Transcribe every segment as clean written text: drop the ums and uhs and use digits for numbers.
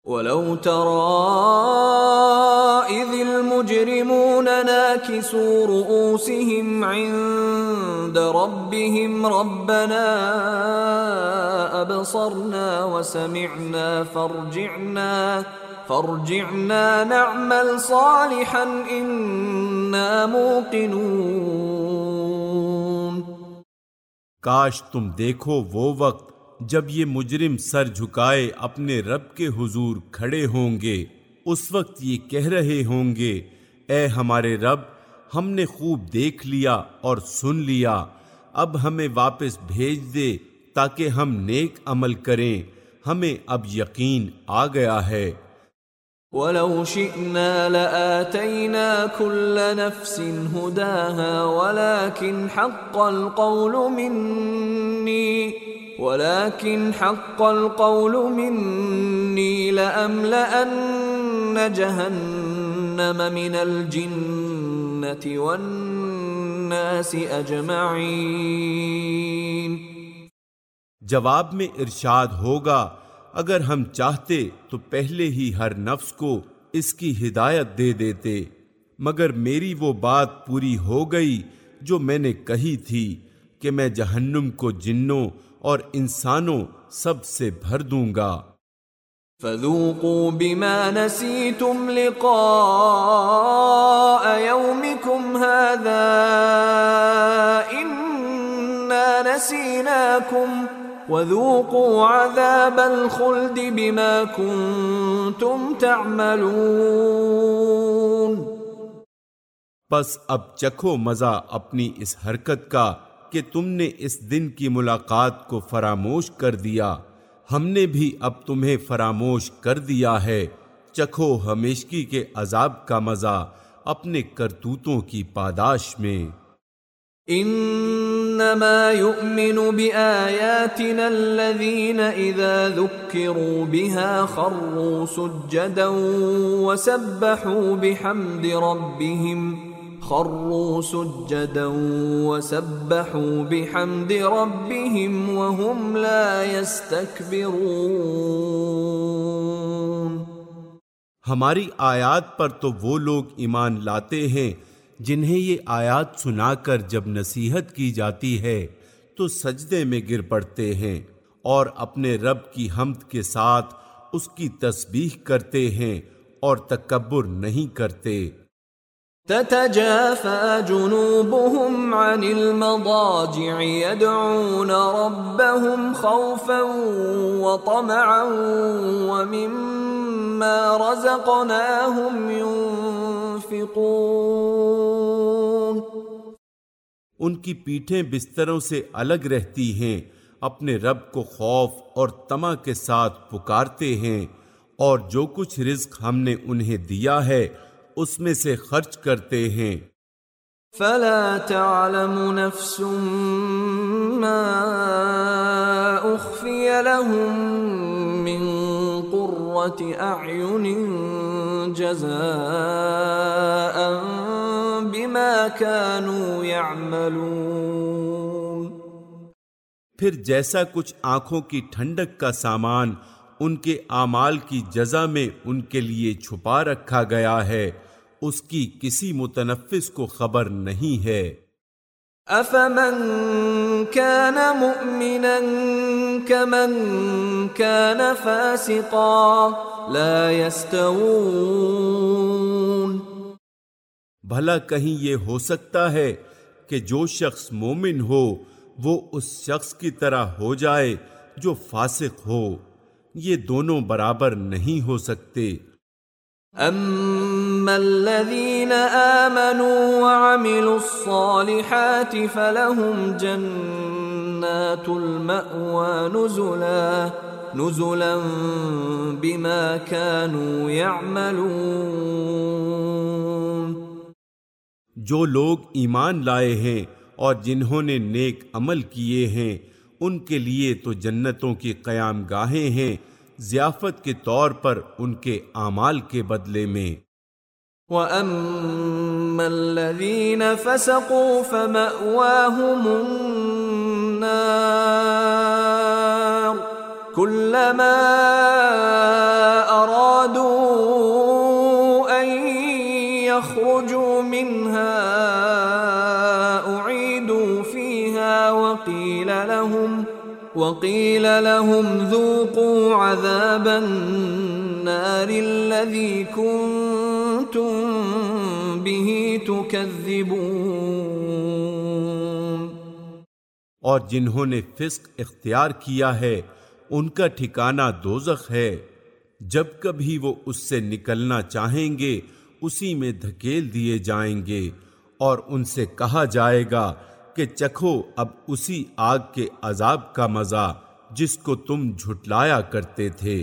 وَلَوْ تَرَىٰ إِذِ الْمُجْرِمُونَ نَاكِسُو رُءُوسِهِمْ عِندَ رَبِّهِمْ رَبَّنَا أَبْصَرْنَا وَسَمِعْنَا فَارْجِعْنَا نَعْمَلْ صَالِحًا إِنَّا مُوقِنُونَ۔ کاش تم دیکھو وہ وقت جب یہ مجرم سر جھکائے اپنے رب کے حضور کھڑے ہوں گے، اس وقت یہ کہہ رہے ہوں گے، اے ہمارے رب، ہم نے خوب دیکھ لیا اور سن لیا، اب ہمیں واپس بھیج دے تاکہ ہم نیک عمل کریں، ہمیں اب یقین آ گیا ہے۔ وَلَوْ شِئْنَا لَآتَيْنَا كُلَّ نَفْسٍ هُدَاهَا وَلَكِنْ حَقَّ الْقَوْلُ مِنِّي لَأَمْلَأَنَّ جَهَنَّمَ مِنَ الْجِنَّةِ وَالنَّاسِ أَجْمَعِينَ۔ جواب میں ارشاد ہوگا، اگر ہم چاہتے تو پہلے ہی ہر نفس کو اس کی ہدایت دے دیتے، مگر میری وہ بات پوری ہو گئی جو میں نے کہی تھی کہ میں جہنم کو جنوں اور انسانوں سب سے بھر دوں گا۔ فَذُوقُوا بِمَا نَسِيتُمْ لِقَاءَ يَوْمِكُمْ هَذَا إِنَّا نَسِينَاكُمْ وَذُوقُوا عَذَابَ الْخُلْدِ بِمَا كُنتُمْ تَعْمَلُونَ۔ پس اب چکھو مزہ اپنی اس حرکت کا کہ تم نے اس دن کی ملاقات کو فراموش کر دیا، ہم نے بھی اب تمہیں فراموش کر دیا ہے، چکھو ہمیشگی کے عذاب کا مزہ اپنے کرتوتوں کی پاداش میں۔ انما يؤمن بآياتنا الذين اذا ذكروا بها خروا سجدا وسبحوا بحمد ربهم وهم لا يستكبرون۔ ہماری آیات پر تو وہ لوگ ایمان لاتے ہیں جنہیں یہ آیات سنا کر جب نصیحت کی جاتی ہے تو سجدے میں گر پڑتے ہیں اور اپنے رب کی حمد کے ساتھ اس کی تسبیح کرتے ہیں اور تکبر نہیں کرتے۔ تتجافى جنوبهم عن المضاجع يدعون ربهم خوفا وطمعا ومما رزقناهم ينفقون۔ ان کی پیٹھیں بستروں سے الگ رہتی ہیں، اپنے رب کو خوف اور طمع کے ساتھ پکارتے ہیں، اور جو کچھ رزق ہم نے انہیں دیا ہے اس میں سے خرچ کرتے ہیں۔ فلا تعلم نفس ما اخفی لهم من قرة اعین جزاء بما كانوا يعملون۔ پھر جیسا کچھ آنکھوں کی ٹھنڈک کا سامان ان کے اعمال کی جزا میں ان کے لیے چھپا رکھا گیا ہے، اس کی کسی متنفس کو خبر نہیں ہے۔ افمن كان مؤمنا كمن كان فاسقا لا يستوون۔ بھلا کہیں یہ ہو سکتا ہے کہ جو شخص مومن ہو وہ اس شخص کی طرح ہو جائے جو فاسق ہو؟ یہ دونوں برابر نہیں ہو سکتے۔ اما الذين آمنوا وعملوا الصالحات فلهم جنات المأوى نزلا بما كانوا يعملون۔ جو لوگ ایمان لائے ہیں اور جنہوں نے نیک عمل کیے ہیں ان کے لیے تو جنتوں کی قیام گاہیں ہیں، ضیافت کے طور پر ان کے اعمال کے بدلے میں۔ وَأَمَّا الَّذِينَ فَسَقُوا فَمَأْوَاهُمُ النَّارُ كُلَّمَا أَرَادُوا وقيل لهم ذوقوا عذاب النار الذي كنتم به تكذبون۔ اور جنہوں نے فسق اختیار کیا ہے ان کا ٹھکانہ دوزخ ہے، جب کبھی وہ اس سے نکلنا چاہیں گے اسی میں دھکیل دیے جائیں گے، اور ان سے کہا جائے گا کہ چکھو اب اسی آگ کے عذاب کا مزہ جس کو تم جھٹلایا کرتے تھے۔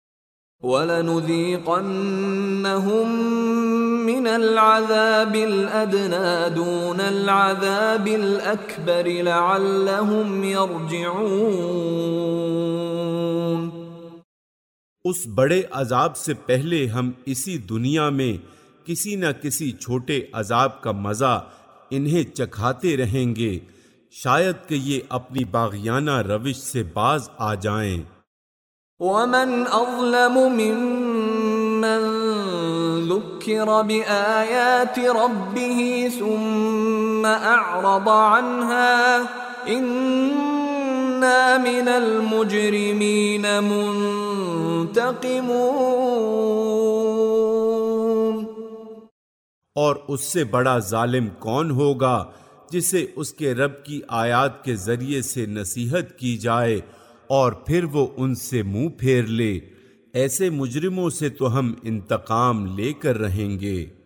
وَلَنُذِيقَنَّهُم مِّنَ الْعَذَابِ الْأَدْنَىٰ دُونَ الْعَذَابِ الْأَكْبَرِ لَعَلَّهُمْ يَرْجِعُونَ۔ اس بڑے عذاب سے پہلے ہم اسی دنیا میں کسی نہ کسی چھوٹے عذاب کا مزہ انہیں چکھاتے رہیں گے، شاید کہ یہ اپنی باغیانہ روش سے باز آ جائیں۔ وَمَنْ أَظْلَمُ مِمَّنْ ذُكِّرَ بِآيَاتِ رَبِّهِ ثُمَّ أَعْرَضَ عَنْهَا إِنَّا مِنَ الْمُجْرِمِينَ مُنْتَقِمُونَ۔ اور اس سے بڑا ظالم کون ہوگا جسے اس کے رب کی آیات کے ذریعے سے نصیحت کی جائے اور پھر وہ ان سے منہ پھیر لے، ایسے مجرموں سے تو ہم انتقام لے کر رہیں گے۔